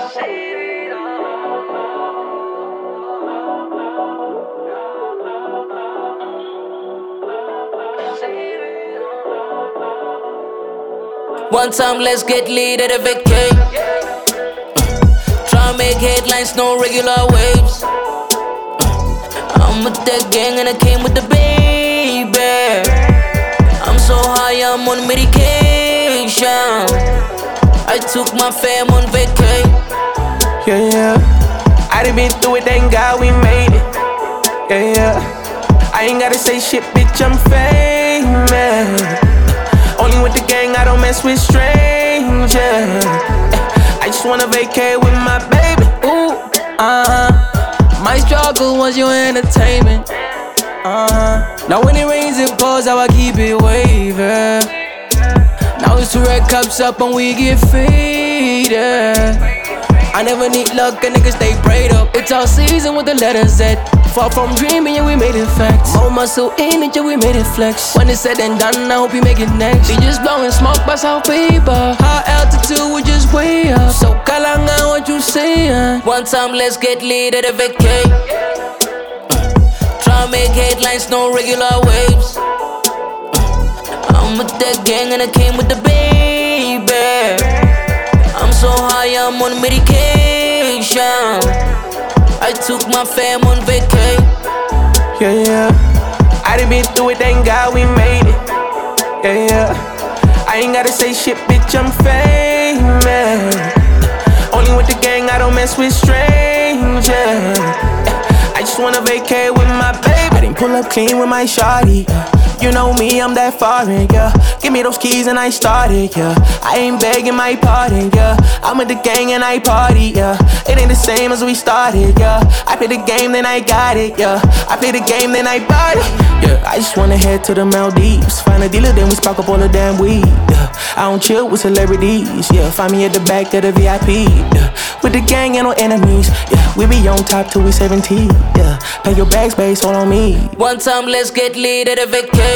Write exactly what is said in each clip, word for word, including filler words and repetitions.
One time, let's get lit at a vacay. Try make headlines, no regular waves. I'm with that gang and I came with the baby. I'm so high, I'm on medication. I took my fam on vacay. Yeah, yeah. I done been through it, thank God we made it. Yeah, yeah. I ain't gotta say shit, bitch, I'm famous. Only with the gang, I don't mess with strangers. I just wanna vacate with my baby. Ooh, uh-huh. My struggle was your entertainment. Uh-huh. Now when it rains, it pours, how I keep it waving. Now it's two red cups up and we get faded. I never need luck, and niggas stay prayed up. It's all season with the letters Z. Far from dreaming, yeah, we made it facts. More muscle in it, yeah, we made it flex. When it's said and done, I hope you make it next. We just blowing smoke by South Paper. High altitude, we just way up. So kalanga, what you saying? One time, let's get lit at a vacay. Try make headlines, no regular waves. I'm with that gang and I came with the baby. I'm so high, I'm on medication. I took my fam on vacay. Yeah, yeah. I done been through it, thank God we made it. Yeah, yeah. I ain't gotta say shit, bitch, I'm famous. Only with the gang, I don't mess with strangers. I just wanna vacate with my baby. I didn't pull up clean with my shawty. You know me, I'm that foreign, yeah. Give me those keys and I started, yeah. I ain't begging my pardon, yeah. I'm with the gang and I party, yeah. It ain't the same as we started, yeah. I play the game, then I got it, yeah. I play the game, then I bought it, yeah. I just wanna head to the Maldives. Find a dealer, then we spark up all the damn weed, yeah. I don't chill with celebrities, yeah. Find me at the back of the V I P, yeah. With the gang and no enemies, yeah. We be on top till we seventeen, yeah. Pay your bags, bass, all on me. One time, let's get lit at a vacay.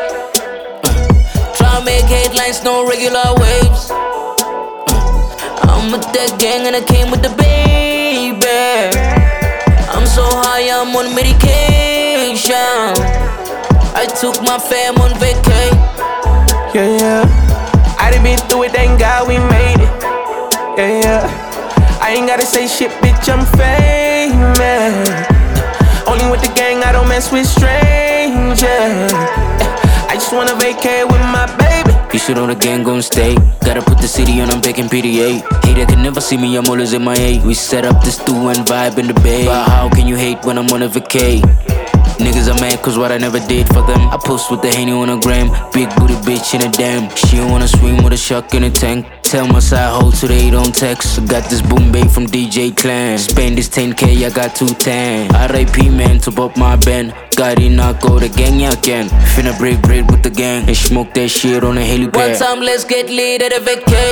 Try make headlines, no regular waves. I'm with that gang and I came with the baby. I'm so high, I'm on medication. I took my fam on vacay. Yeah, yeah. I done been through it, thank God we made it. Yeah, yeah. I ain't gotta say shit, bitch, I'm famous. Only with the gang, I don't mess with strangers. I just wanna vacate with my baby. You should know the gang gon' stay. Gotta put the city on, I'm baking P D A. Hater can never see me, I'm always in my A. We set up this stew and vibe in the bay. But how can you hate when I'm on a vacay? Niggas are mad cause what I never did for them. I post with the Henny on a gram. Big booty bitch in a damn. She don't wanna swim with a shark in a tank. Tell my side hoe so they don't text. I got this boom bait from D J Clan. Spend this ten K, I got two ten. R I P man, top up my band. Got it, not go the gang, yeah, can. Finna break bread with the gang and smoke that shit on a helipad. One time, let's get lit at a vacay.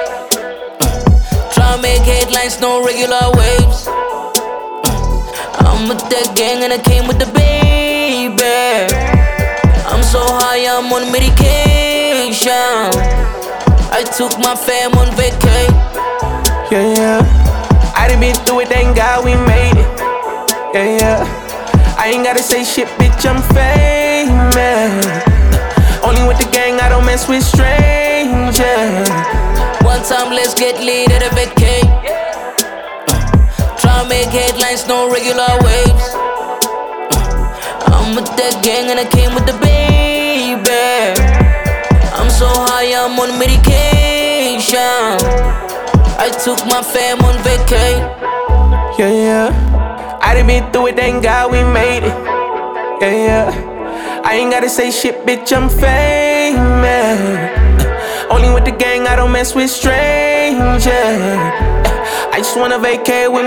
Try make headlines, no regular waves. I'm with that gang and I came with the baby. I'm so high, I'm on medication. I took my fam on vacay. Yeah, yeah. I done been through it, thank God we made it. Yeah, yeah. I ain't gotta say shit, bitch, I'm famous. Only with the gang, I don't mess with strangers. One time, let's get lit at a vacay. Try make headlines, no regular waves. I'm with that gang and I came with the baby. I'm so high, I'm on medication. I took my fam on vacay. Yeah, yeah. I done been through it, thank God we made it. Yeah, yeah. I ain't gotta say shit, bitch, I'm famous. Only with the gang, I don't mess with strangers. I just wanna vacate with